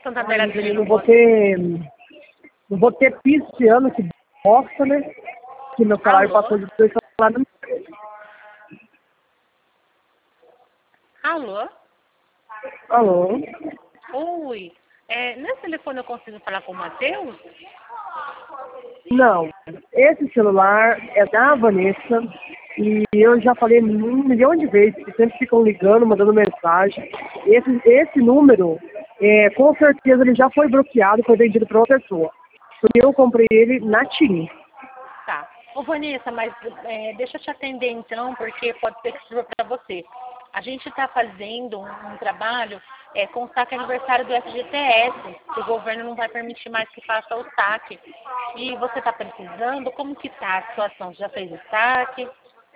Santander Mas eu atingiu não vou ter. Não vou ter piso esse ano, que bosta, né? Que meu salário Alô? passou de 2 salários. Alô? Alô? Oi. Nesse telefone eu consigo falar com o Matheus? Não. Esse celular é da Vanessa e eu já falei 1 milhão de vezes que sempre ficam ligando, mandando mensagem. Esse número, com certeza, ele já foi bloqueado, foi vendido para outra pessoa. Porque eu comprei ele na TIM. Tá. Ô, Vanessa, mas deixa eu te atender então, porque pode ser que sirva para você. A gente está fazendo um trabalho com o saque aniversário do FGTS, que o governo não vai permitir mais que faça o saque. E você está precisando? Como que está a situação? Você já fez o saque?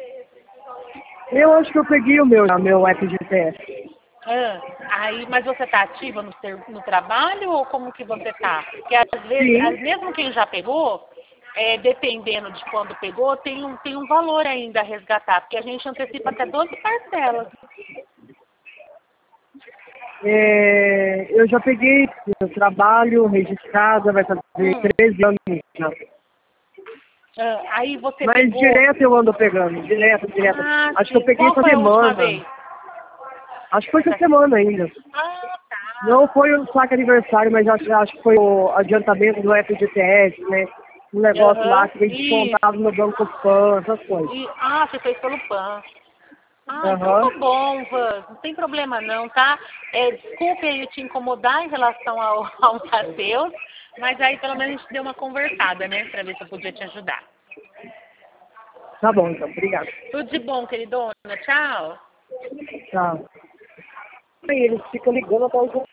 Eu acho que eu peguei o meu FGTS. Mas você está ativa no trabalho ou como que você está? Porque às vezes, Sim. mesmo quem já pegou, dependendo de quando pegou, tem um valor ainda a resgatar, porque a gente antecipa até 12 parcelas. Eu já peguei meu trabalho registrado, vai fazer 13 anos já. Aí você Mas pegou... direto eu ando pegando, direto. Ah, Acho que eu sim. peguei Qual essa foi a última semana. vez? Acho que foi essa semana ainda. Ah, tá. Não foi o saque aniversário, mas acho que foi o adiantamento do FGTS, né? Um negócio lá Aham. que vem descontado no Banco Pan, essas coisas. Você fez pelo PAN. Então Aham. tá bom, Van. Não tem problema não, tá? Desculpe aí te incomodar em relação ao Matheus, mas aí pelo menos a gente deu uma conversada, né? Pra ver se eu podia te ajudar. Tá bom, então. Obrigado. Tudo de bom, queridona. Tchau. Tchau. Aí eles ficam ligando até o